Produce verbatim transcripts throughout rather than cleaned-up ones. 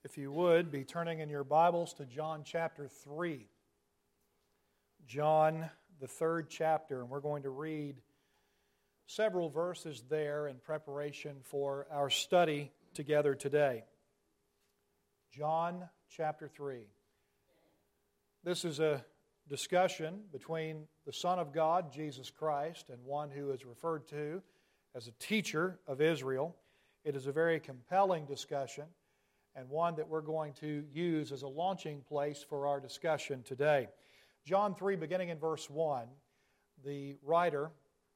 if you would, be turning in your Bibles to John chapter three. John, the third chapter, and we're going to read several verses there in preparation for our study together today. John chapter three. This is a discussion between the Son of God, Jesus Christ, and one who is referred to as a teacher of Israel. It is a very compelling discussion and one that we're going to use as a launching place for our discussion today. John three, beginning in verse one, the writer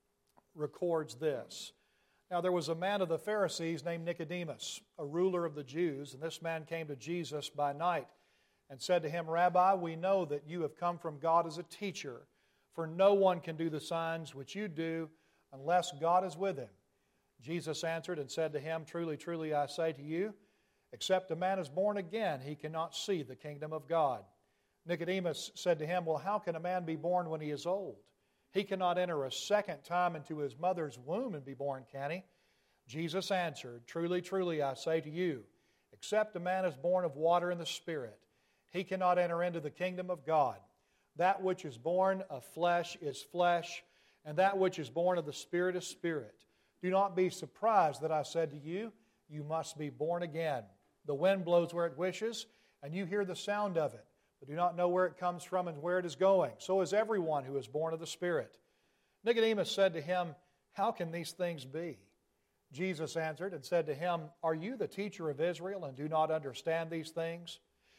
records this. Now there was a man of the Pharisees named Nicodemus, a ruler of the Jews, and this man came to Jesus by night and said to him, Rabbi, we know that you have come from God as a teacher, for no one can do the signs which you do unless God is with him. Jesus answered and said to him, Truly, truly, I say to you, except a man is born again, he cannot see the kingdom of God. Nicodemus said to him, Well, how can a man be born when he is old? He cannot enter a second time into his mother's womb and be born, can he? Jesus answered, Truly, truly, I say to you, except a man is born of water and the Spirit, he cannot enter into the kingdom of God. That which is born of flesh is flesh, and that which is born of the Spirit is spirit. Do not be surprised that I said to you, you must be born again. The wind blows where it wishes, and you hear the sound of it, but do not know where it comes from and where it is going. So is everyone who is born of the Spirit. Nicodemus said to him, How can these things be? Jesus answered and said to him, Are you the teacher of Israel and do not understand these things?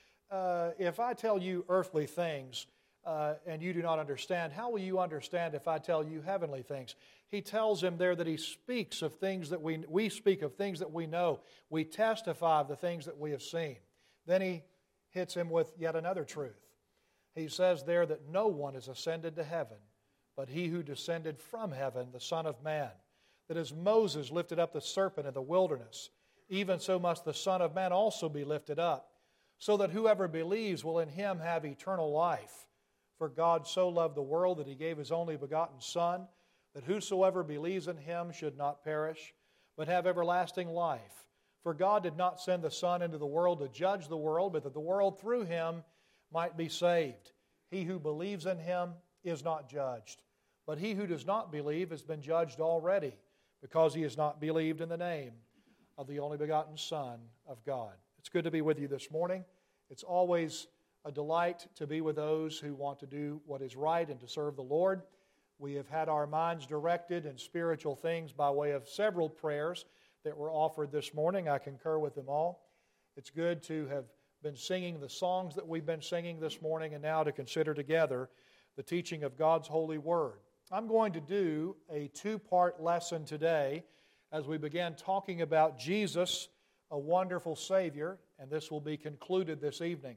Uh, if I tell you earthly things uh, and you do not understand, how will you understand if I tell you heavenly things? He tells him there that he speaks of things that we, we speak of things that we know. We testify of the things that we have seen. Then he hits him with yet another truth. He says there that no one has ascended to heaven, but he who descended from heaven, the Son of Man. That as Moses lifted up the serpent in the wilderness, even so must the Son of Man also be lifted up, so that whoever believes will in him have eternal life. For God so loved the world that he gave his only begotten Son, that whosoever believes in him should not perish, but have everlasting life. For God did not send the Son into the world to judge the world, but that the world through him might be saved. He who believes in him is not judged, but he who does not believe has been judged already, because he has not believed in the name of the only begotten Son of God. It's good to be with you this morning. It's always a delight to be with those who want to do what is right and to serve the Lord. We have had our minds directed in spiritual things by way of several prayers that were offered this morning. I concur with them all. It's good to have been singing the songs that we've been singing this morning and now to consider together the teaching of God's holy word. I'm going to do a two-part lesson today as we begin talking about Jesus, a wonderful Savior, and this will be concluded this evening.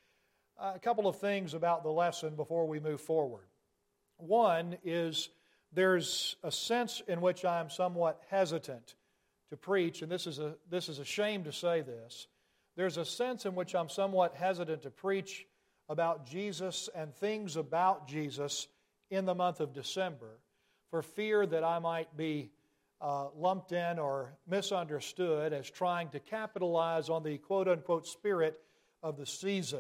Uh, a couple of things about the lesson before we move forward. One is there's a sense in which I am somewhat hesitant to preach, and this is a this is a shame to say this. There's a sense in which I'm somewhat hesitant to preach about Jesus and things about Jesus in the month of December for fear that I might be uh, lumped in or misunderstood as trying to capitalize on the quote-unquote spirit of the season.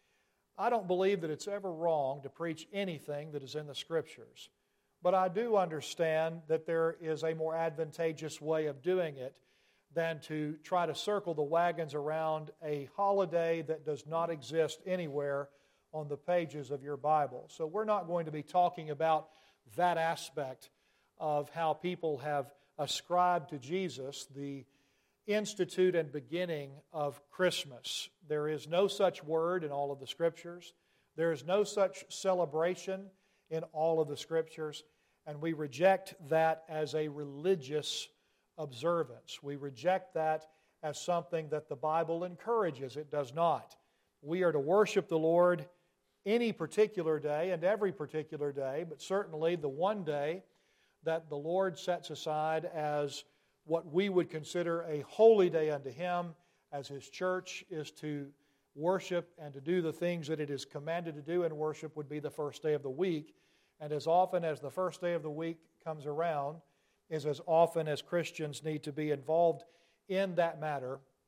I don't believe that it's ever wrong to preach anything that is in the Scriptures. But I do understand that there is a more advantageous way of doing it than to try to circle the wagons around a holiday that does not exist anywhere on the pages of your Bible. So we're not going to be talking about that aspect of how people have ascribed to Jesus the institute and beginning of Christmas. There is no such word in all of the Scriptures. There is no such celebration in all of the Scriptures, and we reject that as a religious observance. We reject that as something that the Bible encourages. It does not. We are to worship the Lord any particular day and every particular day, but certainly the one day that the Lord sets aside as what we would consider a holy day unto Him, as His church is to worship and to do the things that it is commanded to do in worship, would be the first day of the week. And as often as the first day of the week comes around, is as often as Christians need to be involved in that matter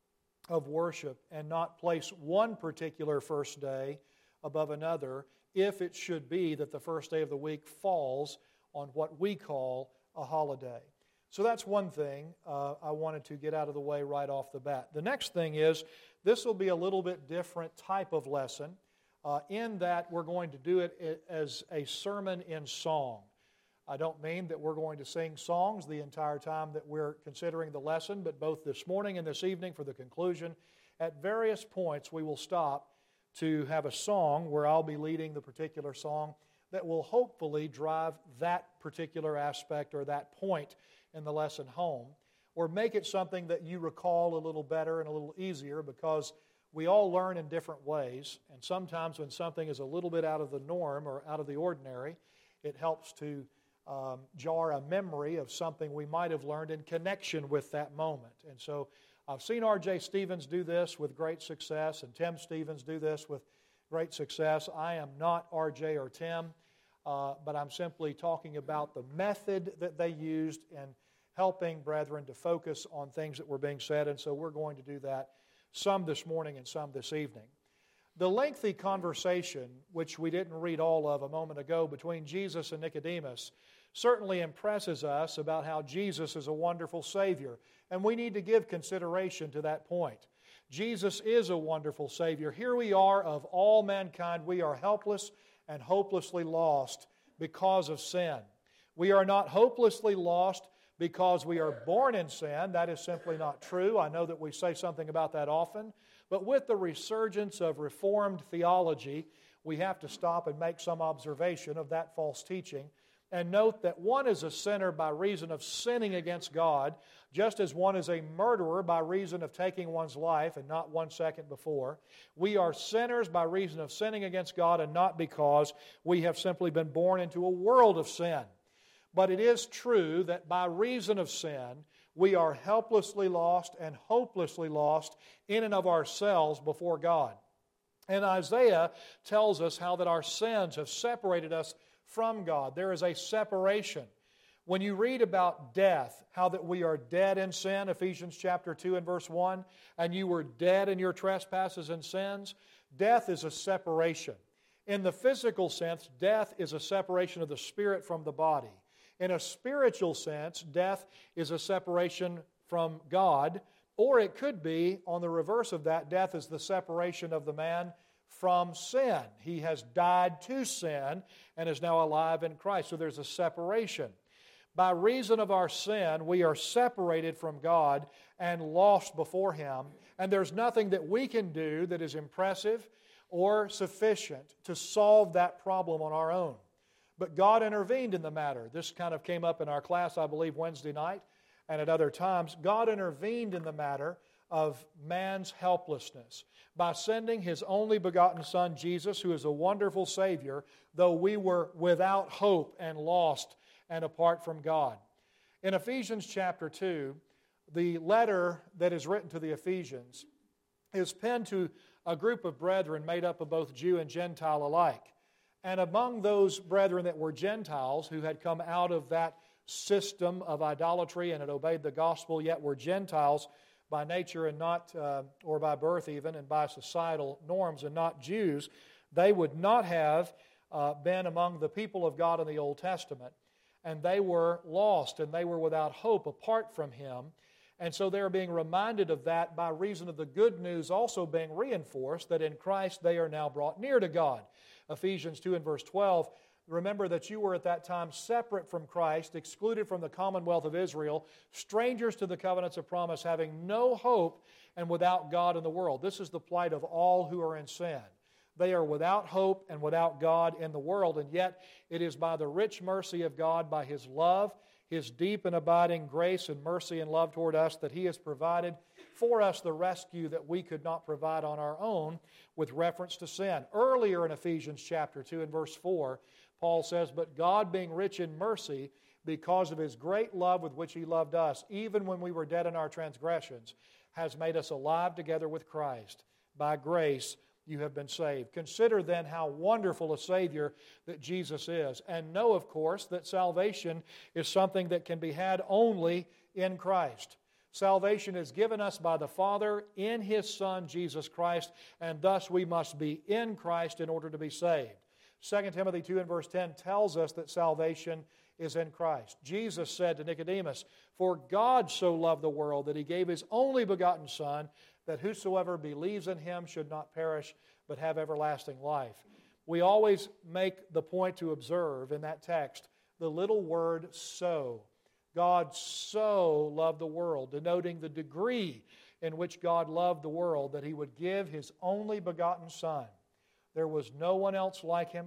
of worship and not place one particular first day above another if it should be that the first day of the week falls on what we call a holiday. So that's one thing uh, I wanted to get out of the way right off the bat. The next thing is this will be a little bit different type of lesson uh, in that we're going to do it as a sermon in song. I don't mean that we're going to sing songs the entire time that we're considering the lesson, but both this morning and this evening for the conclusion, at various points we will stop to have a song where I'll be leading the particular song that will hopefully drive that particular aspect or that point in the lesson home, or make it something that you recall a little better and a little easier, because we all learn in different ways, and sometimes when something is a little bit out of the norm or out of the ordinary, it helps to um, jar a memory of something we might have learned in connection with that moment. And so I've seen R J Stevens do this with great success, and Tim Stevens do this with great success. I am not R J or Tim, uh, but I'm simply talking about the method that they used in helping brethren to focus on things that were being said, and so we're going to do that some this morning and some this evening. The lengthy conversation, which we didn't read all of a moment ago, between Jesus and Nicodemus, certainly impresses us about how Jesus is a wonderful Savior, and we need to give consideration to that point. Jesus is a wonderful Savior. Here we are, of all mankind, we are helpless and hopelessly lost because of sin. We are not hopelessly lost because we are born in sin. That is simply not true. I know that we say something about that often. But with the resurgence of Reformed theology, we have to stop and make some observation of that false teaching and note that one is a sinner by reason of sinning against God, just as one is a murderer by reason of taking one's life and not one second before. We are sinners by reason of sinning against God and not because we have simply been born into a world of sin. But it is true that by reason of sin, we are helplessly lost and hopelessly lost in and of ourselves before God. And Isaiah tells us how that our sins have separated us from God. There is a separation. When you read about death, how that we are dead in sin, Ephesians chapter two and verse one, and you were dead in your trespasses and sins, death is a separation. In the physical sense, death is a separation of the spirit from the body. In a spiritual sense, death is a separation from God, or it could be, on the reverse of that, death is the separation of the man from sin. He has died to sin and is now alive in Christ. So there's a separation. By reason of our sin, we are separated from God and lost before Him, and there's nothing that we can do that is impressive or sufficient to solve that problem on our own. But God intervened in the matter. This kind of came up in our class, I believe, Wednesday night and at other times. God intervened in the matter of man's helplessness by sending His only begotten Son, Jesus, who is a wonderful Savior, though we were without hope and lost and apart from God. In Ephesians chapter two, the letter that is written to the Ephesians is penned to a group of brethren made up of both Jew and Gentile alike. And among those brethren that were Gentiles who had come out of that system of idolatry and had obeyed the gospel, yet were Gentiles by nature and not, uh, or by birth even, and by societal norms and not Jews, they would not have uh, been among the people of God in the Old Testament. And they were lost and they were without hope apart from Him. And so they're being reminded of that by reason of the good news also being reinforced that in Christ they are now brought near to God. Ephesians two and verse twelve, remember that you were at that time separate from Christ, excluded from the commonwealth of Israel, strangers to the covenants of promise, having no hope and without God in the world. This is the plight of all who are in sin. They are without hope and without God in the world, and yet it is by the rich mercy of God, by His love, His deep and abiding grace and mercy and love toward us, that He has provided for us the rescue that we could not provide on our own with reference to sin. Earlier in Ephesians chapter two and verse four, Paul says, "But God being rich in mercy, because of His great love with which He loved us, even when we were dead in our transgressions, has made us alive together with Christ. By grace you have been saved." Consider then how wonderful a Savior that Jesus is. And know, of course, that salvation is something that can be had only in Christ. Salvation is given us by the Father in His Son, Jesus Christ, and thus we must be in Christ in order to be saved. Second Timothy two and verse ten tells us that salvation is in Christ. Jesus said to Nicodemus, "For God so loved the world that He gave His only begotten Son, that whosoever believes in Him should not perish, but have everlasting life." We always make the point to observe in that text the little word "so." God so loved the world, denoting the degree in which God loved the world, that He would give His only begotten Son. There was no one else like Him,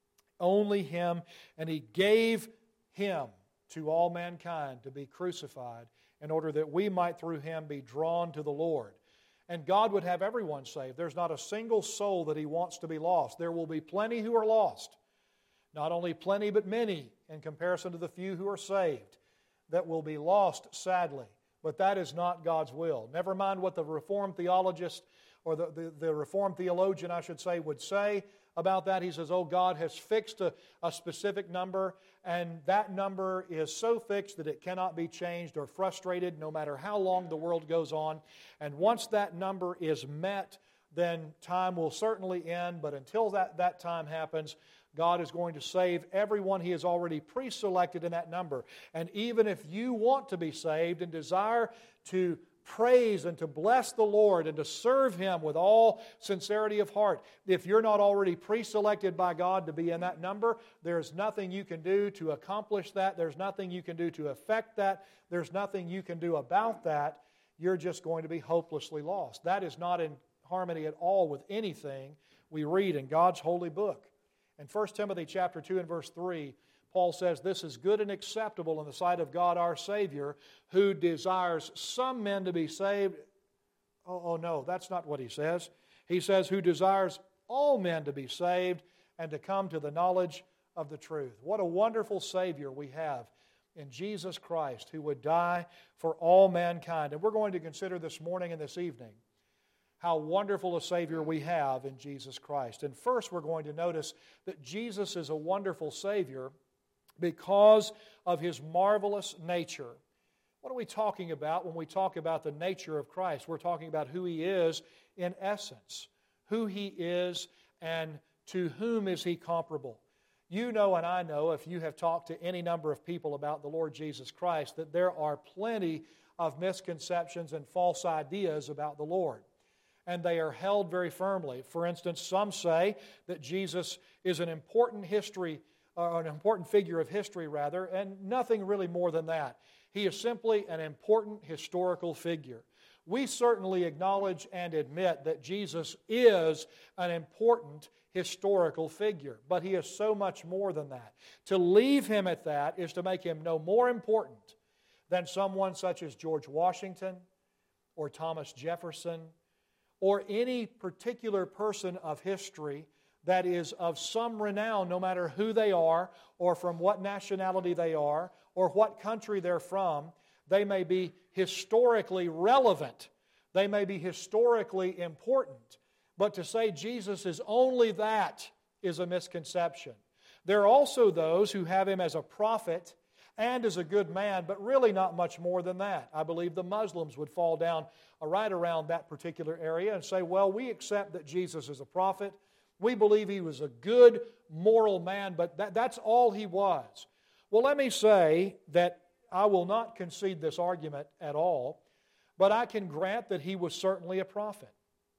only Him, and He gave Him to all mankind to be crucified in order that we might through Him be drawn to the Lord. And God would have everyone saved. There's not a single soul that He wants to be lost. There will be plenty who are lost. Not only plenty, but many in comparison to the few who are saved that will be lost, sadly. But that is not God's will. Never mind what the Reformed theologist, or the, the, the Reformed theologian, I should say, would say about that. He says, oh, God has fixed a, a specific number, and that number is so fixed that it cannot be changed or frustrated no matter how long the world goes on. And once that number is met, then time will certainly end. But until that, that time happens, God is going to save everyone He has already pre-selected in that number. And even if you want to be saved and desire to praise and to bless the Lord and to serve Him with all sincerity of heart, if you're not already pre-selected by God to be in that number, there's nothing you can do to accomplish that. There's nothing you can do to affect that. There's nothing you can do about that. You're just going to be hopelessly lost. That is not in harmony at all with anything we read in God's holy book. In First Timothy chapter two and verse three, Paul says, "This is good and acceptable in the sight of God our Savior, who desires some men to be saved." Oh, oh no, that's not what he says. He says, "Who desires all men to be saved and to come to the knowledge of the truth." What a wonderful Savior we have in Jesus Christ, who would die for all mankind. And we're going to consider this morning and this evening how wonderful a Savior we have in Jesus Christ. And first we're going to notice that Jesus is a wonderful Savior because of His marvelous nature. What are we talking about when we talk about the nature of Christ? We're talking about who He is in essence, who He is and to whom is He comparable. You know and I know, if you have talked to any number of people about the Lord Jesus Christ, that there are plenty of misconceptions and false ideas about the Lord. And they are held very firmly. For instance, some say that Jesus is an important history, or an important figure of history rather, and nothing really more than that. He is simply an important historical figure. We certainly acknowledge and admit that Jesus is an important historical figure, but He is so much more than that. To leave Him at that is to make Him no more important than someone such as George Washington or Thomas Jefferson, or any particular person of history that is of some renown, no matter who they are, or from what nationality they are, or what country they're from. They may be historically relevant. They may be historically important. But to say Jesus is only that is a misconception. There are also those who have Him as a prophet and as a good man, but really not much more than that. I believe the Muslims would fall down right around that particular area and say, well, we accept that Jesus is a prophet. We believe He was a good, moral man, but that, that's all He was. Well, let me say that I will not concede this argument at all, but I can grant that He was certainly a prophet.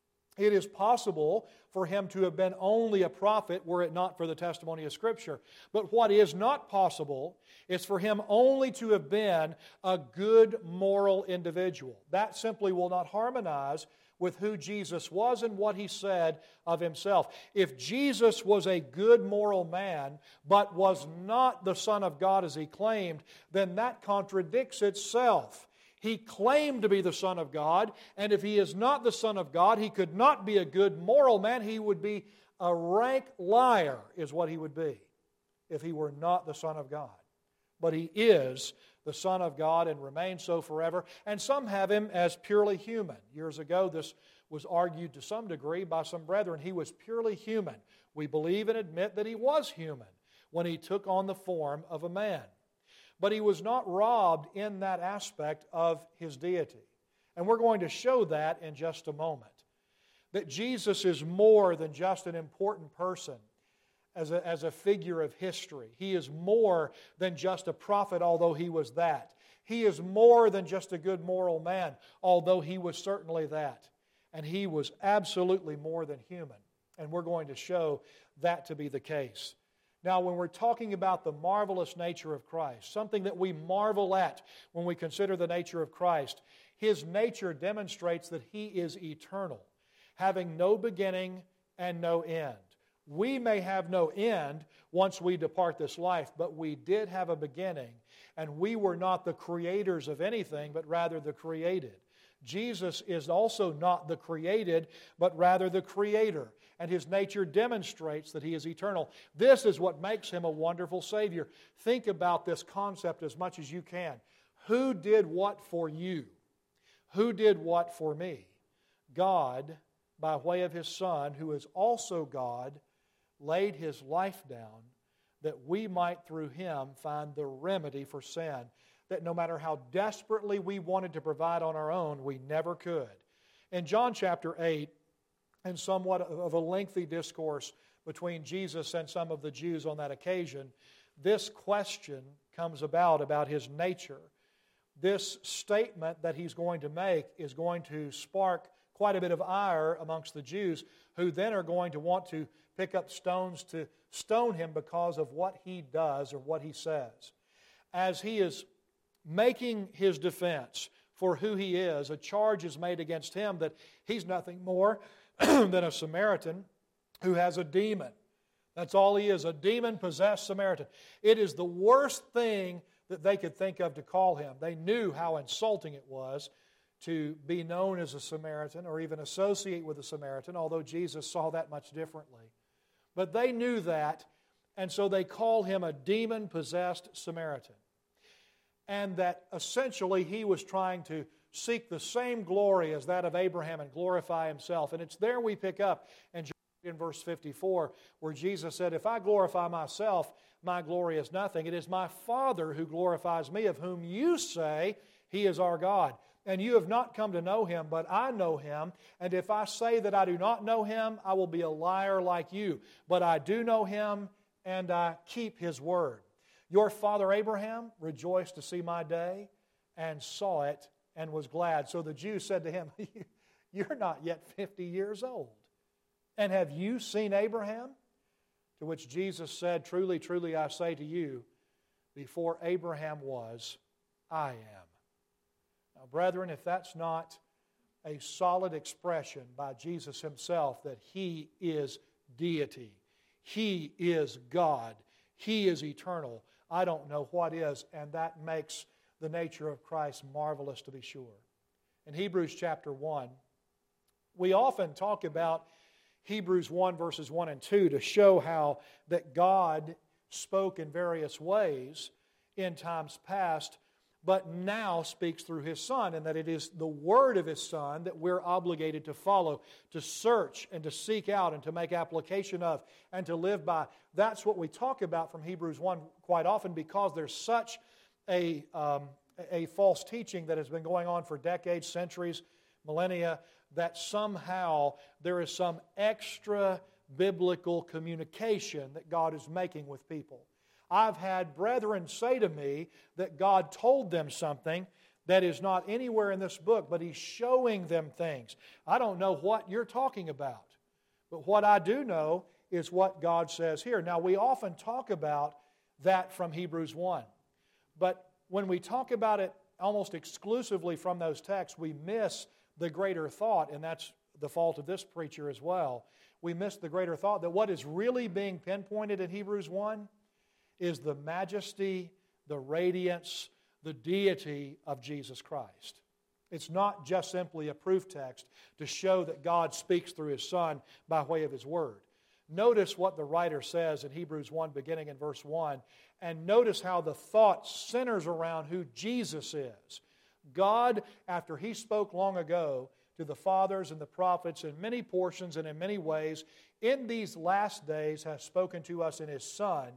It is possible for Him to have been only a prophet were it not for the testimony of Scripture. But what is not possible is for Him only to have been a good moral individual. That simply will not harmonize with who Jesus was and what He said of Himself. If Jesus was a good moral man, but was not the Son of God as He claimed, then that contradicts itself. He claimed to be the Son of God, and if He is not the Son of God, He could not be a good moral man. He would be a rank liar, is what He would be, if He were not the Son of God. But He is the Son of God and remains so forever. And some have Him as purely human. Years ago, this was argued to some degree by some brethren. He was purely human. We believe and admit that He was human when He took on the form of a man. But he was not robbed in that aspect of his deity. And we're going to show that in just a moment. That Jesus is more than just an important person as a, as a figure of history. He is more than just a prophet, although he was that. He is more than just a good moral man, although he was certainly that. And he was absolutely more than human. And we're going to show that to be the case. Now, when we're talking about the marvelous nature of Christ, something that we marvel at when we consider the nature of Christ, His nature demonstrates that He is eternal, having no beginning and no end. We may have no end once we depart this life, but we did have a beginning, and we were not the creators of anything, but rather the created. Jesus is also not the created, but rather the creator. And His nature demonstrates that He is eternal. This is what makes Him a wonderful Savior. Think about this concept as much as you can. Who did what for you? Who did what for me? God, by way of His Son, who is also God, laid His life down that we might through Him find the remedy for sin, that no matter how desperately we wanted to provide on our own, we never could. In John chapter eight, in somewhat of a lengthy discourse between Jesus and some of the Jews on that occasion, this question comes about, about His nature. This statement that He's going to make is going to spark quite a bit of ire amongst the Jews, who then are going to want to pick up stones to stone Him because of what He does or what He says. As He is making His defense for who He is, a charge is made against Him that He's nothing more than a Samaritan who has a demon. That's all He is, a demon-possessed Samaritan. It is the worst thing that they could think of to call Him. They knew how insulting it was to be known as a Samaritan or even associate with a Samaritan, although Jesus saw that much differently. But they knew that, and so they call Him a demon-possessed Samaritan. And that essentially He was trying to seek the same glory as that of Abraham and glorify Himself. And it's there we pick up in, in verse fifty-four where Jesus said, "If I glorify myself, my glory is nothing. It is my Father who glorifies me, of whom you say He is our God. And you have not come to know Him, but I know Him. And if I say that I do not know Him, I will be a liar like you. But I do know Him, and I keep His word. Your father Abraham rejoiced to see my day, and saw it, and was glad." So the Jews said to Him, "You're not yet fifty years old. And have you seen Abraham?" To which Jesus said, "Truly, truly, I say to you, before Abraham was, I am." Now, brethren, if that's not a solid expression by Jesus Himself that He is deity, He is God, He is eternal, I don't know what is, and that makes the nature of Christ marvelous to be sure. In Hebrews chapter one, we often talk about Hebrews one verses one and two to show how that God spoke in various ways in times past, but now speaks through His Son, and that it is the Word of His Son that we're obligated to follow, to search and to seek out and to make application of and to live by. That's what we talk about from Hebrews one quite often, because there's such a, um, a false teaching that has been going on for decades, centuries, millennia, that somehow there is some extra biblical communication that God is making with people. I've had brethren say to me that God told them something that is not anywhere in this book, but He's showing them things. I don't know what you're talking about, but what I do know is what God says here. Now, we often talk about that from Hebrews one, but when we talk about it almost exclusively from those texts, we miss the greater thought, and that's the fault of this preacher as well. We miss the greater thought that what is really being pinpointed in Hebrews one is the majesty, the radiance, the deity of Jesus Christ. It's not just simply a proof text to show that God speaks through His Son by way of His Word. Notice what the writer says in Hebrews one, beginning in verse one, and notice how the thought centers around who Jesus is. God, after He spoke long ago to the fathers and the prophets in many portions and in many ways, in these last days has spoken to us in His Son,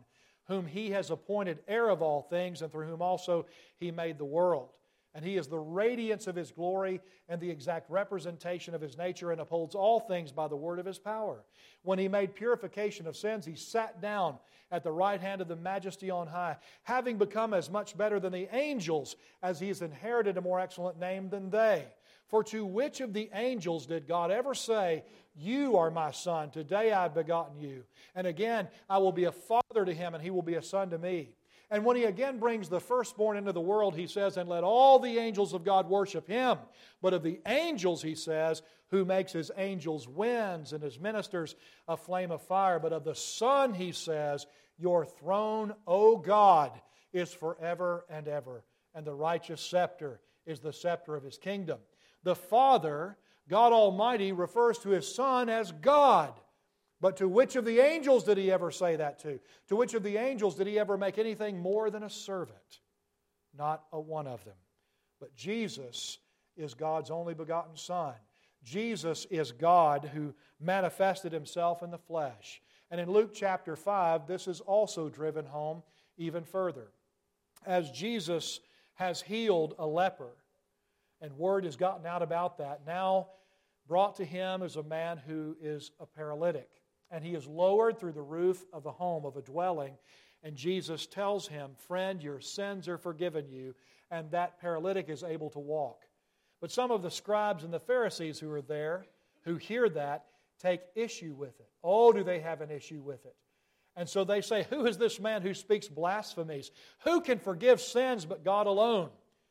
whom He has appointed heir of all things, and through whom also He made the world. And He is the radiance of His glory and the exact representation of His nature, and upholds all things by the word of His power. When He made purification of sins, He sat down at the right hand of the Majesty on high, having become as much better than the angels, as He has inherited a more excellent name than they. For to which of the angels did God ever say, "You are my son, today I have begotten you"? And again, I will be a father to him, and he will be a son to me. And when He again brings the firstborn into the world, He says, "And let all the angels of God worship Him." But of the angels, He says, "Who makes His angels winds and His ministers a flame of fire." But of the Son, He says, "Your throne, O God, is forever and ever, and the righteous scepter is the scepter of His kingdom." The Father, God Almighty, refers to His Son as God. But to which of the angels did He ever say that to? To which of the angels did He ever make anything more than a servant? Not a one of them. But Jesus is God's only begotten Son. Jesus is God who manifested Himself in the flesh. And in Luke chapter five, this is also driven home even further. As Jesus has healed a leper, and word has gotten out about that, now brought to Him is a man who is a paralytic. And he is lowered through the roof of a home, of a dwelling. And Jesus tells him, "Friend, your sins are forgiven you." And that paralytic is able to walk. But some of the scribes and the Pharisees who are there, who hear that, take issue with it. Oh, do they have an issue with it? And so they say, "Who is this man who speaks blasphemies? Who can forgive sins but God alone?"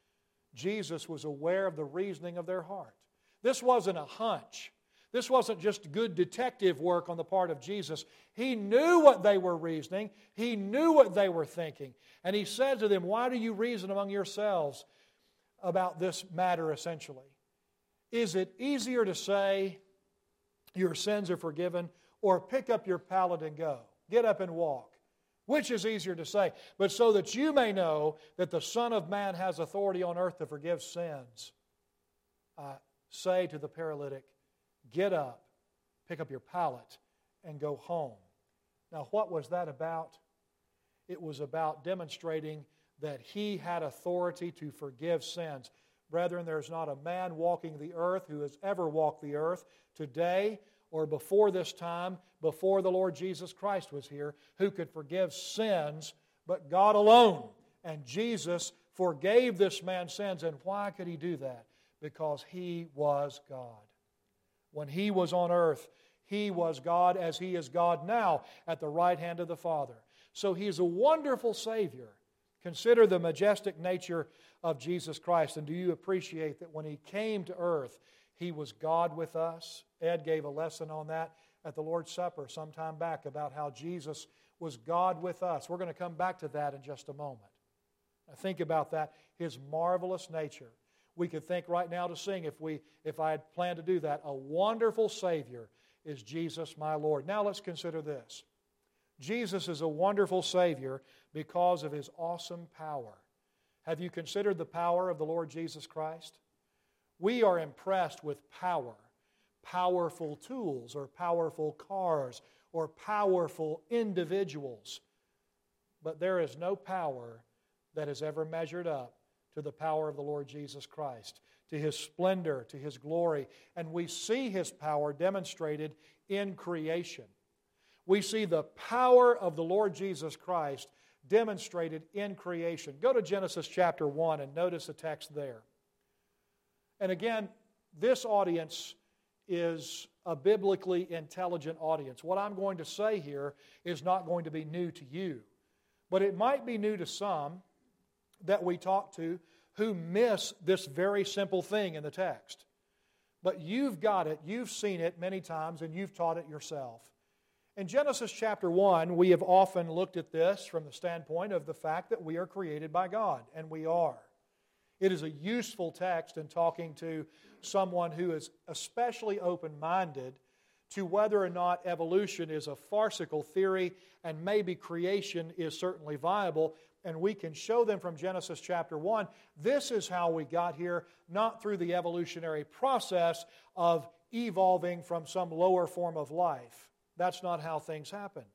Jesus was aware of the reasoning of their heart. This wasn't a hunch. This wasn't just good detective work on the part of Jesus. He knew what they were reasoning. He knew what they were thinking. And He said to them, "Why do you reason among yourselves about this matter essentially? Is it easier to say your sins are forgiven, or pick up your pallet and go? Get up and walk. Which is easier to say? But so that you may know that the Son of Man has authority on earth to forgive sins, I say to the paralytic, get up, pick up your pallet, and go home." Now, what was that about? It was about demonstrating that He had authority to forgive sins. Brethren, there's not a man walking the earth who has ever walked the earth today or before this time, before the Lord Jesus Christ was here, who could forgive sins but God alone. And Jesus forgave this man's sins. And why could He do that? Because He was God. When He was on earth, He was God as He is God now at the right hand of the Father. So He is a wonderful Savior. Consider the majestic nature of Jesus Christ. And do you appreciate that when He came to earth, He was God with us? Ed gave a lesson on that at the Lord's Supper some time back about how Jesus was God with us. We're going to come back to that in just a moment. Now think about that, His marvelous nature. We could think right now to sing, if we, if I had planned to do that, "A wonderful Savior is Jesus my Lord." Now let's consider this. Jesus is a wonderful Savior because of His awesome power. Have you considered the power of the Lord Jesus Christ? We are impressed with power, powerful tools or powerful cars or powerful individuals. But there is no power that has ever measured up to the power of the Lord Jesus Christ, to His splendor, to His glory. And we see His power demonstrated in creation. We see the power of the Lord Jesus Christ demonstrated in creation. Go to Genesis chapter one and notice the text there. And again, this audience is a biblically intelligent audience. What I'm going to say here is not going to be new to you, but it might be new to some that we talk to who miss this very simple thing in the text. But you've got it, you've seen it many times, and you've taught it yourself. In Genesis chapter one, we have often looked at this from the standpoint of the fact that we are created by God, and we are. It is a useful text in talking to someone who is especially open-minded to whether or not evolution is a farcical theory and maybe creation is certainly viable. And we can show them from Genesis chapter one, this is how we got here, not through the evolutionary process of evolving from some lower form of life. That's not how things happened.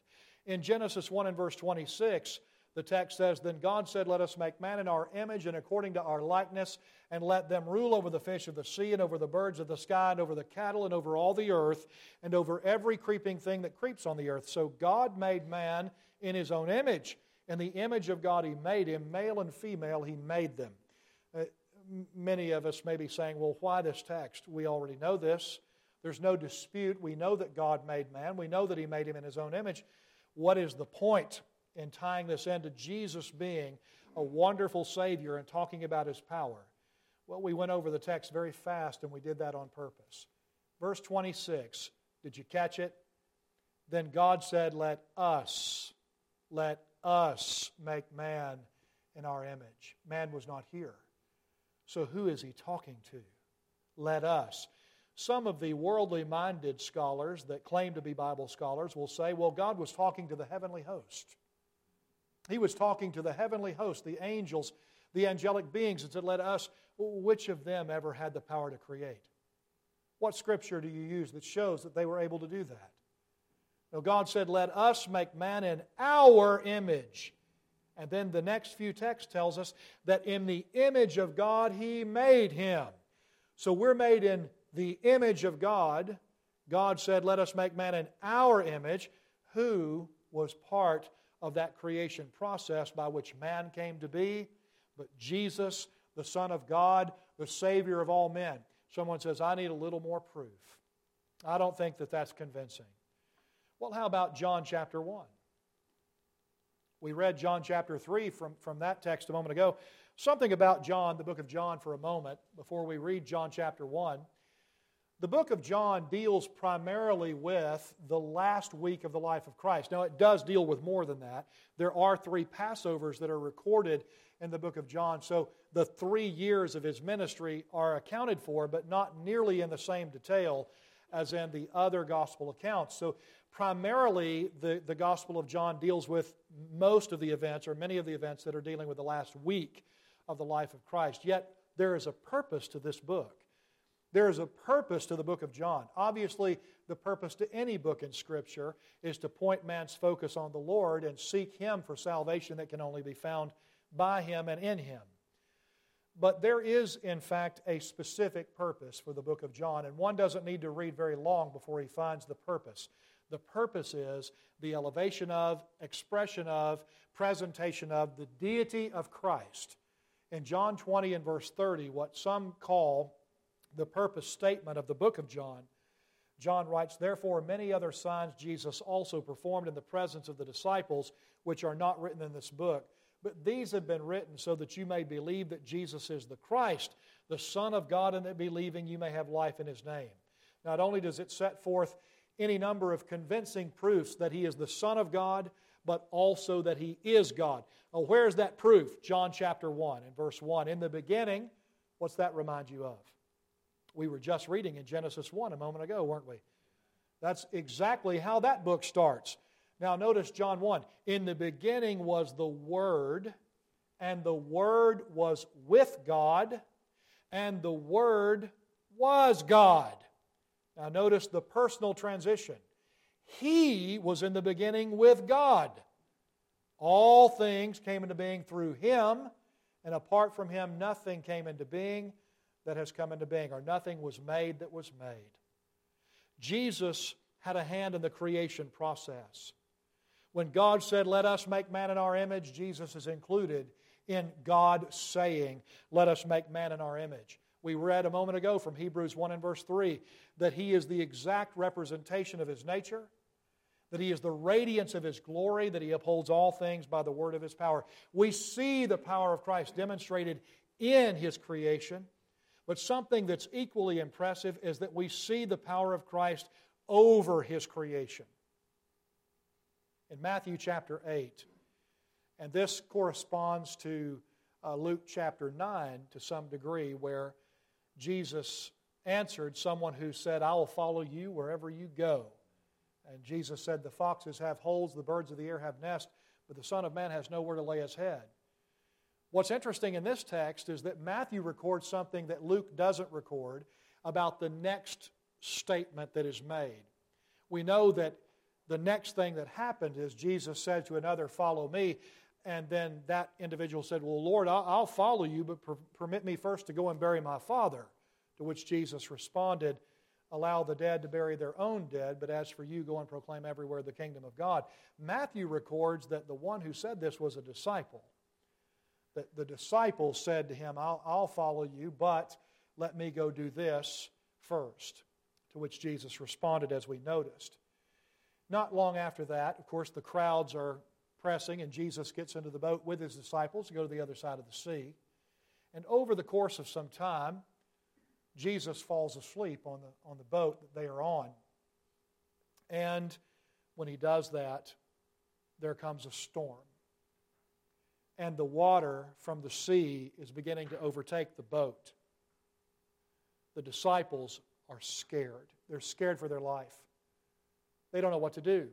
In Genesis one and verse twenty-six, the text says, "Then God said, let us make man in our image and according to our likeness, and let them rule over the fish of the sea and over the birds of the sky and over the cattle and over all the earth and over every creeping thing that creeps on the earth." So God made man in His own image. In the image of God He made him, male and female He made them. Uh, many of us may be saying, well, why this text? We already know this. There's no dispute. We know that God made man. We know that He made him in His own image. What is the point in tying this into Jesus being a wonderful Savior and talking about His power? Well, we went over the text very fast, and we did that on purpose. Verse twenty-six, did you catch it? Then God said, let us, let us make man in our image. Man was not here. So who is He talking to? Let us. Some of the worldly-minded scholars that claim to be Bible scholars will say, well, God was talking to the heavenly host. He was talking to the heavenly host, the angels, the angelic beings, and said, let us. Which of them ever had the power to create? What scripture do you use that shows that they were able to do that? Now, God said, let us make man in our image. And then the next few texts tells us that in the image of God He made him. So we're made in the image of God. God said, let us make man in our image. Who was part of that creation process by which man came to be? But Jesus, the Son of God, the Savior of all men. Someone says, I need a little more proof. I don't think that that's convincing. Well, how about John chapter one? We read John chapter three from, from that text a moment ago. Something about John, the book of John, for a moment, before we read John chapter one. The book of John deals primarily with the last week of the life of Christ. Now, it does deal with more than that. There are three Passovers that are recorded in the book of John, so the three years of His ministry are accounted for, but not nearly in the same detail as in the other gospel accounts. So primarily, the, the Gospel of John deals with most of the events, or many of the events that are dealing with the last week of the life of Christ. Yet, there is a purpose to this book. There is a purpose to the book of John. Obviously, the purpose to any book in Scripture is to point man's focus on the Lord and seek Him for salvation that can only be found by Him and in Him. But there is, in fact, a specific purpose for the book of John, and one doesn't need to read very long before he finds the purpose. The purpose is the elevation of, expression of, presentation of the deity of Christ. In John twenty and verse thirty, what some call the purpose statement of the book of John, John writes, therefore many other signs Jesus also performed in the presence of the disciples, which are not written in this book. But these have been written so that you may believe that Jesus is the Christ, the Son of God, and that believing you may have life in His name. Not only does it set forth any number of convincing proofs that He is the Son of God, but also that He is God. Now, where's that proof? John chapter one and verse one. In the beginning, what's that remind you of? We were just reading in Genesis one a moment ago, weren't we? That's exactly how that book starts. Now notice John one. In the beginning was the Word, and the Word was with God, and the Word was God. Now notice the personal transition. He was in the beginning with God. All things came into being through Him, and apart from Him nothing came into being that has come into being, or nothing was made that was made. Jesus had a hand in the creation process. When God said, let us make man in our image, Jesus is included in God saying, let us make man in our image. We read a moment ago from Hebrews one and verse three that He is the exact representation of His nature, that He is the radiance of His glory, that He upholds all things by the word of His power. We see the power of Christ demonstrated in His creation, but something that's equally impressive is that we see the power of Christ over His creation. In Matthew chapter eight, and this corresponds to uh, Luke chapter nine to some degree, where Jesus answered someone who said, I will follow you wherever you go. And Jesus said, the foxes have holes, the birds of the air have nests, but the Son of Man has nowhere to lay His head. What's interesting in this text is that Matthew records something that Luke doesn't record about the next statement that is made. We know that the next thing that happened is Jesus said to another, "Follow me." And then that individual said, "Well, Lord, I'll, I'll follow you, but per- permit me first to go and bury my father." To which Jesus responded, "Allow the dead to bury their own dead, but as for you, go and proclaim everywhere the kingdom of God." Matthew records that the one who said this was a disciple. That the disciple said to him, I'll, I'll follow you, but let me go do this first. To which Jesus responded, as we noticed. Not long after that, of course, the crowds are pressing, and Jesus gets into the boat with his disciples to go to the other side of the sea. And over the course of some time, Jesus falls asleep on the, on the boat that they are on. And when he does that, there comes a storm. And the water from the sea is beginning to overtake the boat. The disciples are scared. They're scared for their life. They don't know what to do.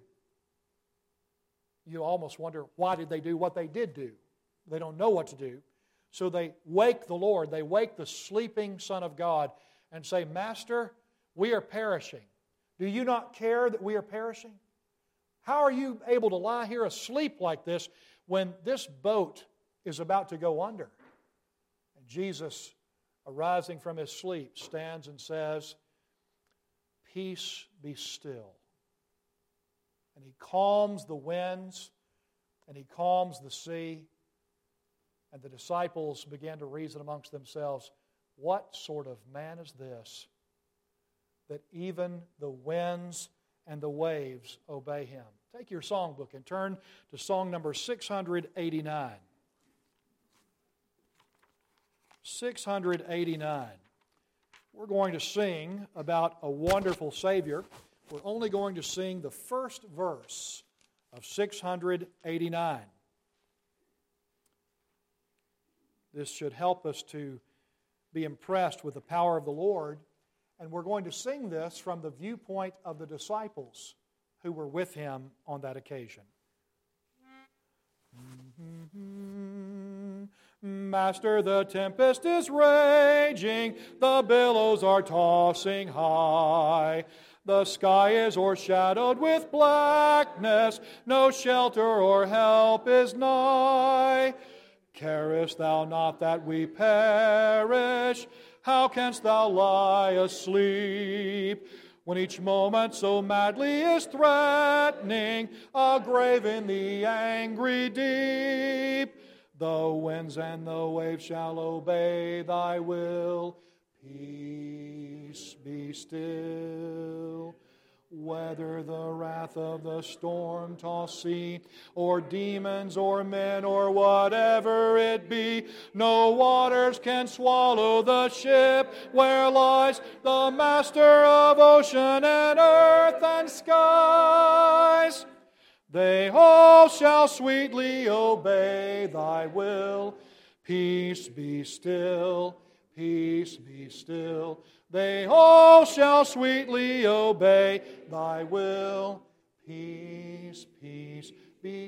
You almost wonder, why did they do what they did do? They don't know what to do. So they wake the Lord, they wake the sleeping Son of God and say, "Master, we are perishing. Do you not care that we are perishing? How are you able to lie here asleep like this when this boat is about to go under?" And Jesus, arising from his sleep, stands and says, "Peace, be still." And he calms the winds, and he calms the sea. And the disciples began to reason amongst themselves, what sort of man is this, that even the winds and the waves obey him? Take your songbook and turn to song number six hundred eighty-nine. six hundred eighty-nine. We're going to sing about a wonderful Savior. We're only going to sing the first verse of six hundred eighty-nine. This should help us to be impressed with the power of the Lord. And we're going to sing this from the viewpoint of the disciples who were with him on that occasion. Master, the tempest is raging, the billows are tossing high. The sky is o'ershadowed with blackness, no shelter or help is nigh. Carest thou not that we perish? How canst thou lie asleep, when each moment so madly is threatening a grave in the angry deep? The winds and the waves shall obey thy will. Peace, be still. Whether the wrath of the storm-tossed sea, or demons, or men, or whatever it be, no waters can swallow the ship where lies the Master of ocean and earth and skies. They all shall sweetly obey thy will. Peace, be still. Peace, be still. They all shall sweetly obey thy will. Peace, peace, be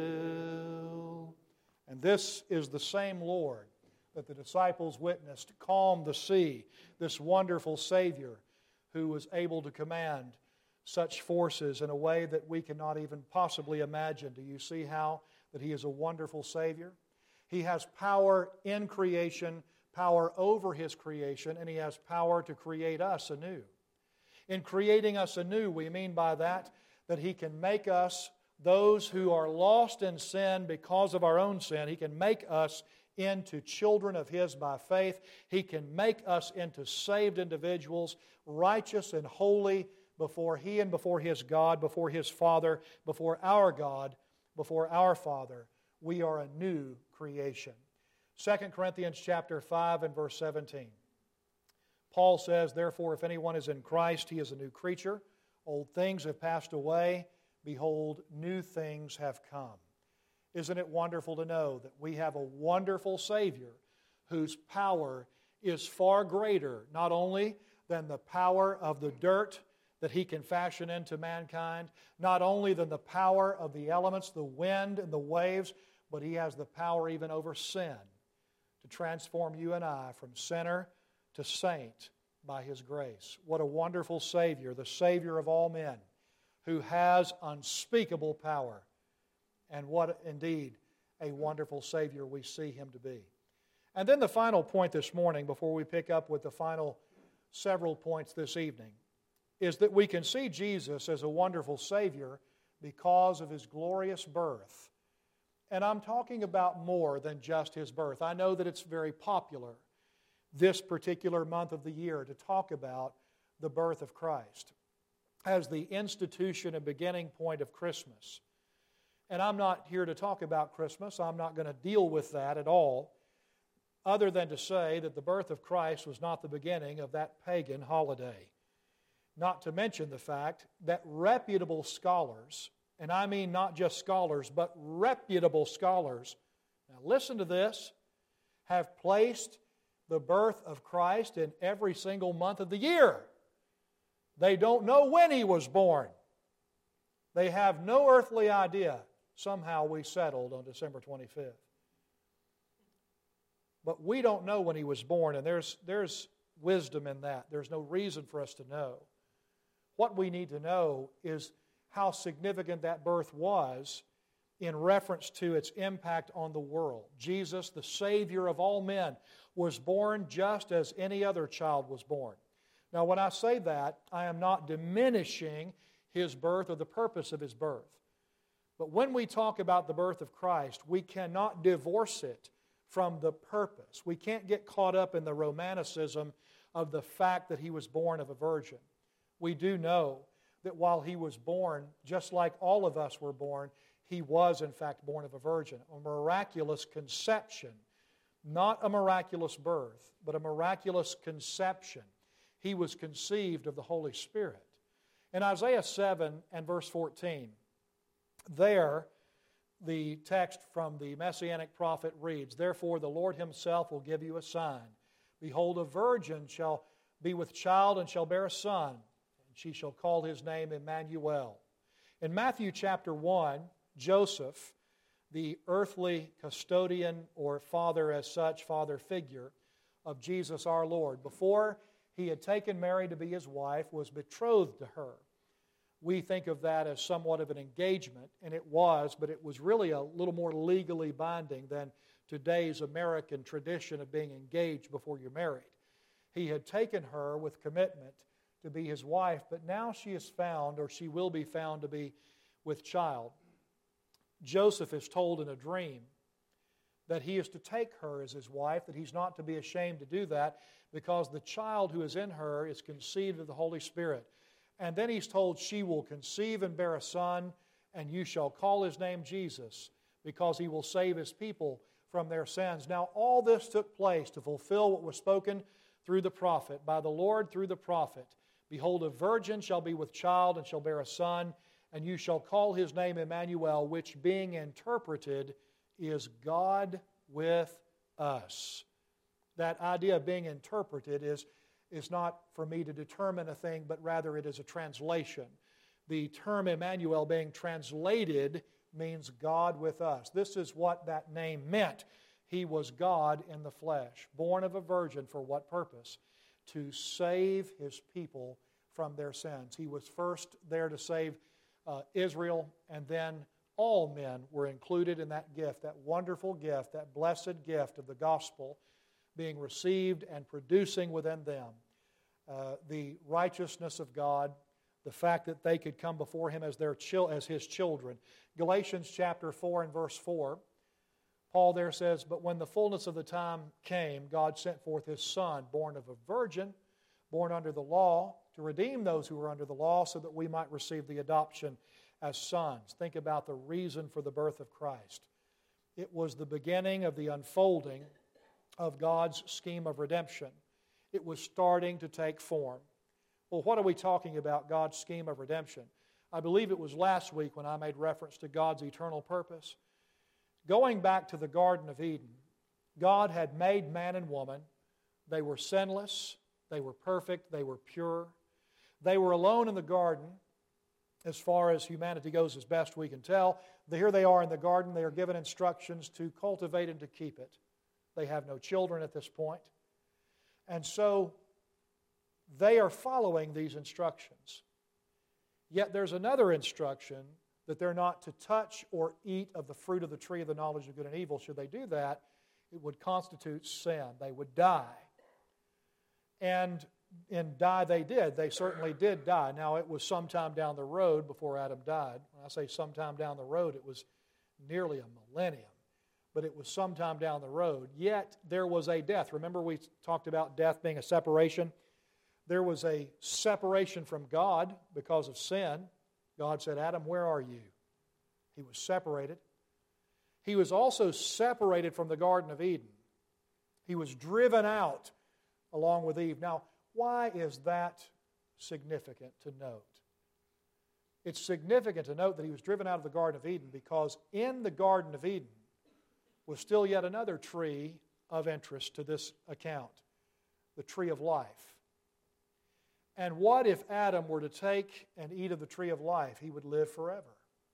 still. And this is the same Lord that the disciples witnessed calm the sea, this wonderful Savior who was able to command such forces in a way that we cannot even possibly imagine. Do you see how that He is a wonderful Savior? He has power in creation, power over His creation, and He has power to create us anew. In creating us anew, we mean by that that He can make us, those who are lost in sin because of our own sin, He can make us into children of His by faith. He can make us into saved individuals, righteous and holy before He and before His God, before His Father, before our God, before our Father. We are a new creation. Second Corinthians chapter five and verse seventeen. Paul says, "Therefore, if anyone is in Christ, he is a new creature. Old things have passed away. Behold, new things have come." Isn't it wonderful to know that we have a wonderful Savior whose power is far greater, not only than the power of the dirt that He can fashion into mankind, not only than the power of the elements, the wind and the waves, but He has the power even over sin to transform you and I from sinner to saint by His grace. What a wonderful Savior, the Savior of all men, who has unspeakable power. And what indeed a wonderful Savior we see Him to be. And then the final point this morning, before we pick up with the final several points this evening, is that we can see Jesus as a wonderful Savior because of His glorious birth. And I'm talking about more than just His birth. I know that it's very popular this particular month of the year to talk about the birth of Christ as the institution and beginning point of Christmas. And I'm not here to talk about Christmas. I'm not going to deal with that at all, other than to say that the birth of Christ was not the beginning of that pagan holiday. Not to mention the fact that reputable scholars, and I mean not just scholars, but reputable scholars, now listen to this, have placed the birth of Christ in every single month of the year. They don't know when He was born. They have no earthly idea. Somehow we settled on December twenty-fifth. But we don't know when He was born, and there's, there's wisdom in that. There's no reason for us to know. What we need to know is how significant that birth was in reference to its impact on the world. Jesus, the Savior of all men, was born just as any other child was born. Now, when I say that, I am not diminishing His birth or the purpose of His birth. But when we talk about the birth of Christ, we cannot divorce it from the purpose. We can't get caught up in the romanticism of the fact that He was born of a virgin. We do know that while He was born, just like all of us were born, He was in fact born of a virgin. A miraculous conception. Not a miraculous birth, but a miraculous conception. He was conceived of the Holy Spirit. In Isaiah seven and verse fourteen, there the text from the Messianic prophet reads, "Therefore the Lord Himself will give you a sign. Behold, a virgin shall be with child and shall bear a son, and she shall call His name Emmanuel." In Matthew chapter one, Joseph, the earthly custodian or father as such, father figure of Jesus our Lord, before he had taken Mary to be his wife, was betrothed to her. We think of that as somewhat of an engagement, and it was, but it was really a little more legally binding than today's American tradition of being engaged before you're married. He had taken her with commitment to be his wife, but now she is found, or she will be found to be with child. Joseph is told in a dream that he is to take her as his wife, that he's not to be ashamed to do that, because the child who is in her is conceived of the Holy Spirit. And then he's told, she will conceive and bear a son, and you shall call his name Jesus, because he will save his people from their sins. Now, all this took place to fulfill what was spoken through the prophet, by the Lord through the prophet. Behold, a virgin shall be with child and shall bear a son, and you shall call his name Emmanuel, which being interpreted is God with us. That idea of being interpreted is is not for me to determine a thing, but rather it is a translation. The term Emmanuel being translated means God with us. This is what that name meant. He was God in the flesh, born of a virgin. For what purpose? To save His people from their sins. He was first there to save uh, Israel, and then all men were included in that gift, that wonderful gift, that blessed gift of the gospel being received and producing within them uh, the righteousness of God, the fact that they could come before Him as their chil- as His children. Galatians chapter four and verse four, Paul there says, "But when the fullness of the time came, God sent forth His Son, born of a virgin, born under the law, to redeem those who were under the law, so that we might receive the adoption as sons." Think about the reason for the birth of Christ. It was the beginning of the unfolding of God's scheme of redemption. It was starting to take form. Well, what are we talking about, God's scheme of redemption? I believe it was last week when I made reference to God's eternal purpose. Going back to the Garden of Eden, God had made man and woman. They were sinless, they were perfect, they were pure. They were alone in the garden, as far as humanity goes, as best we can tell. Here they are in the garden. They are given instructions to cultivate and to keep it. They have no children at this point. And so they are following these instructions. Yet there's another instruction that they're not to touch or eat of the fruit of the tree of the knowledge of good and evil. Should they do that, it would constitute sin. They would die. And, and die they did. They certainly did die. Now, it was sometime down the road before Adam died. When I say sometime down the road, it was nearly a millennium. But it was sometime down the road. Yet there was a death. Remember we talked about death being a separation? There was a separation from God because of sin. God said, Adam, where are you? He was separated. He was also separated from the Garden of Eden. He was driven out along with Eve. Now, why is that significant to note? It's significant to note that he was driven out of the Garden of Eden because in the Garden of Eden was still yet another tree of interest to this account, the tree of life. And what if Adam were to take and eat of the tree of life? He would live forever.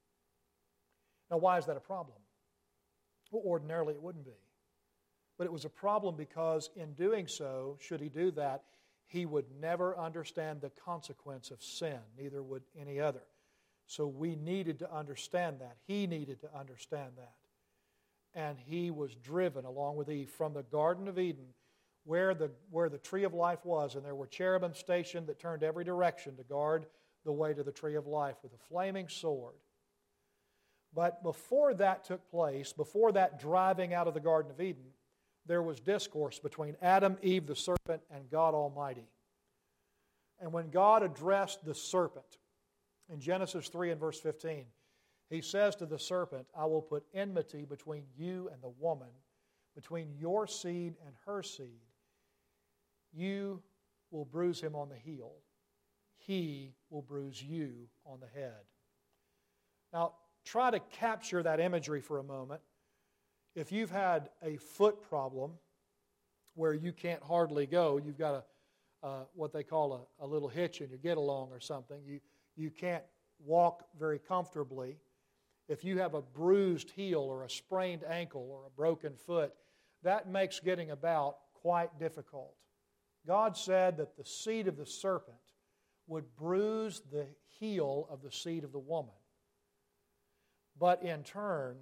Now, why is that a problem? Well, ordinarily it wouldn't be. But it was a problem because in doing so, should he do that, he would never understand the consequence of sin, neither would any other. So we needed to understand that. He needed to understand that. And he was driven, along with Eve, from the Garden of Eden, where the, where the tree of life was, and there were cherubim stationed that turned every direction to guard the way to the tree of life with a flaming sword. But before that took place, before that driving out of the Garden of Eden, there was discourse between Adam, Eve, the serpent, and God Almighty. And when God addressed the serpent, in Genesis three and verse fifteen, he says to the serpent, I will put enmity between you and the woman, between your seed and her seed. You will bruise him on the heel. He will bruise you on the head. Now, try to capture that imagery for a moment. If you've had a foot problem where you can't hardly go, you've got a uh, what they call a, a little hitch in your get-along or something, you, you can't walk very comfortably. If you have a bruised heel or a sprained ankle or a broken foot, that makes getting about quite difficult. God said that the seed of the serpent would bruise the heel of the seed of the woman. But in turn,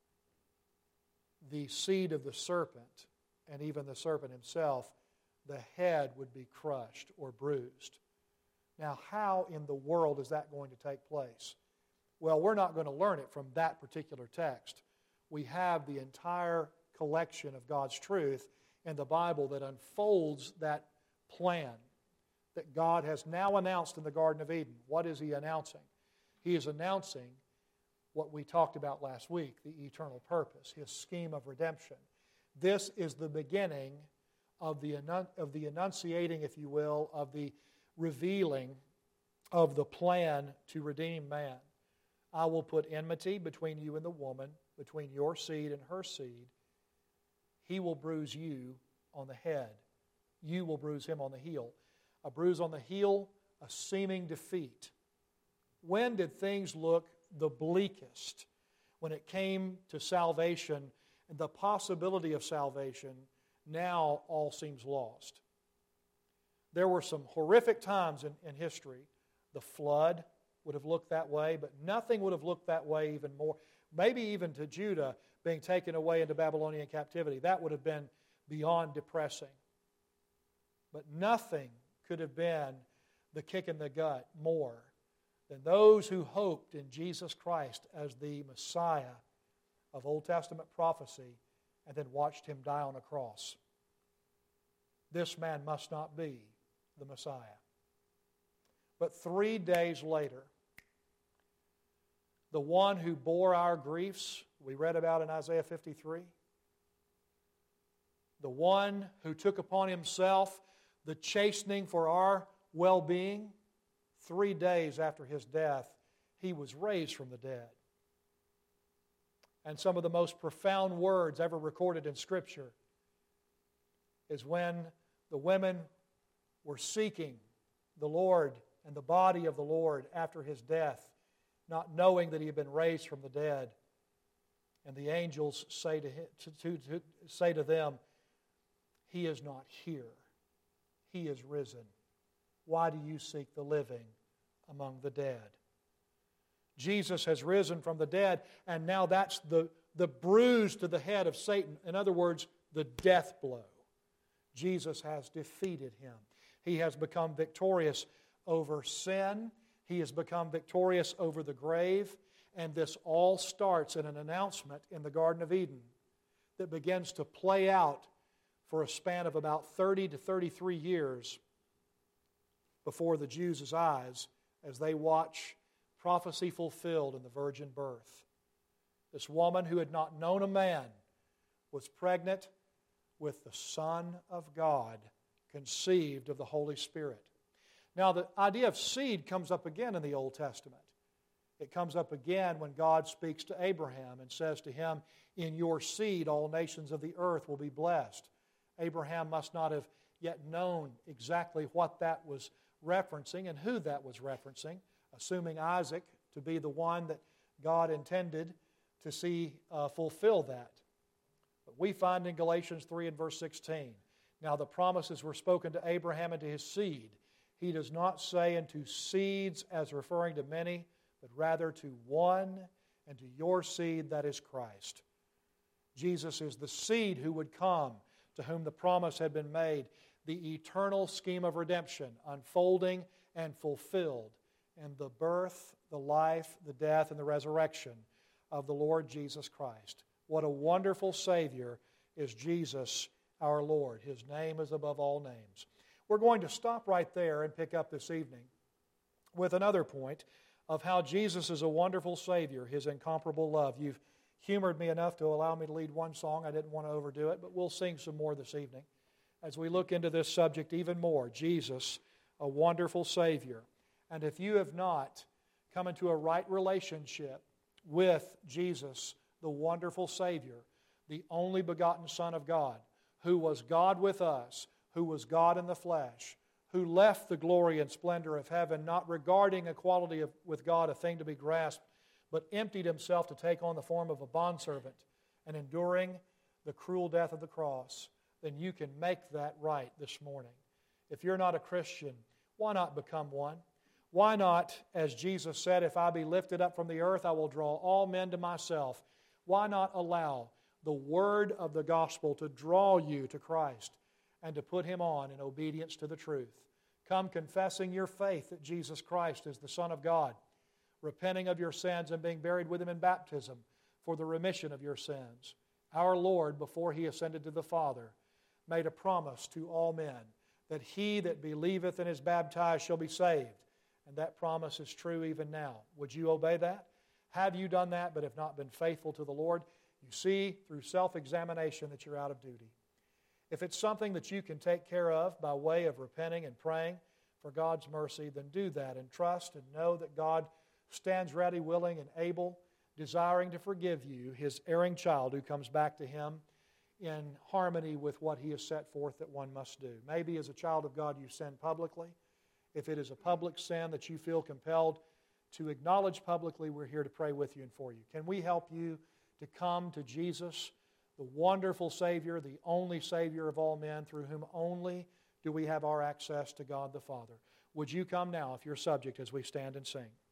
the seed of the serpent, and even the serpent himself, the head would be crushed or bruised. Now, how in the world is that going to take place? Well, we're not going to learn it from that particular text. We have the entire collection of God's truth in the Bible that unfolds that plan that God has now announced in the Garden of Eden. What is He announcing? He is announcing what we talked about last week, the eternal purpose, His scheme of redemption. This is the beginning of the, of the enunciating, if you will, of the revealing of the plan to redeem man. I will put enmity between you and the woman, between your seed and her seed. He will bruise you on the head. You will bruise him on the heel. A bruise on the heel, a seeming defeat. When did things look the bleakest? When it came to salvation and the possibility of salvation, now all seems lost. There were some horrific times in, in history. The flood would have looked that way, but nothing would have looked that way even more. Maybe even to Judah being taken away into Babylonian captivity. That would have been beyond depressing. But nothing could have been the kick in the gut more than those who hoped in Jesus Christ as the Messiah of Old Testament prophecy and then watched Him die on a cross. This man must not be the Messiah. But three days later, the one who bore our griefs, we read about in Isaiah fifty-three, the one who took upon Himself the chastening for our well-being, three days after His death, He was raised from the dead. And some of the most profound words ever recorded in Scripture is when the women were seeking the Lord and the body of the Lord after His death, not knowing that He had been raised from the dead. And the angels say to, him, to, to, to, say to them, He is not here. He is risen. Why do you seek the living among the dead? Jesus has risen from the dead, and now that's the, the bruise to the head of Satan. In other words, the death blow. Jesus has defeated him. He has become victorious over sin. He has become victorious over the grave. And this all starts in an announcement in the Garden of Eden that begins to play out for a span of about thirty to thirty-three years before the Jews' eyes as they watch prophecy fulfilled in the virgin birth. This woman who had not known a man was pregnant with the Son of God, conceived of the Holy Spirit. Now, the idea of seed comes up again in the Old Testament. It comes up again when God speaks to Abraham and says to him, "In your seed all nations of the earth will be blessed." Abraham must not have yet known exactly what that was referencing and who that was referencing, assuming Isaac to be the one that God intended to see uh, fulfill that. But we find in Galatians three and verse sixteen, "Now the promises were spoken to Abraham and to his seed. He does not say unto seeds as referring to many, but rather to one, and to your seed, that is Christ." Jesus is the seed who would come, to whom the promise had been made, the eternal scheme of redemption unfolding and fulfilled in the birth, the life, the death, and the resurrection of the Lord Jesus Christ. What a wonderful Savior is Jesus our Lord. His name is above all names. We're going to stop right there and pick up this evening with another point of how Jesus is a wonderful Savior, His incomparable love. You've humored me enough to allow me to lead one song. I didn't want to overdo it, but we'll sing some more this evening as we look into this subject even more. Jesus, a wonderful Savior. And if you have not come into a right relationship with Jesus, the wonderful Savior, the only begotten Son of God, who was God with us, who was God in the flesh, who left the glory and splendor of heaven, not regarding equality of, with God a thing to be grasped, but emptied himself to take on the form of a bondservant and enduring the cruel death of the cross, then you can make that right this morning. If you're not a Christian, why not become one? Why not, as Jesus said, "If I be lifted up from the earth, I will draw all men to myself." Why not allow the word of the gospel to draw you to Christ and to put Him on in obedience to the truth? Come confessing your faith that Jesus Christ is the Son of God, repenting of your sins and being buried with Him in baptism for the remission of your sins. Our Lord, before He ascended to the Father, made a promise to all men that he that believeth and is baptized shall be saved. And that promise is true even now. Would you obey that? Have you done that but have not been faithful to the Lord? You see through self-examination that you're out of duty. If it's something that you can take care of by way of repenting and praying for God's mercy, then do that and trust and know that God stands ready, willing, and able, desiring to forgive you, His erring child who comes back to Him in harmony with what He has set forth that one must do. Maybe as a child of God you sin publicly. If it is a public sin that you feel compelled to acknowledge publicly, we're here to pray with you and for you. Can we help you to come to Jesus, the wonderful Savior, the only Savior of all men, through whom only do we have our access to God the Father? Would you come now if you're subject as we stand and sing?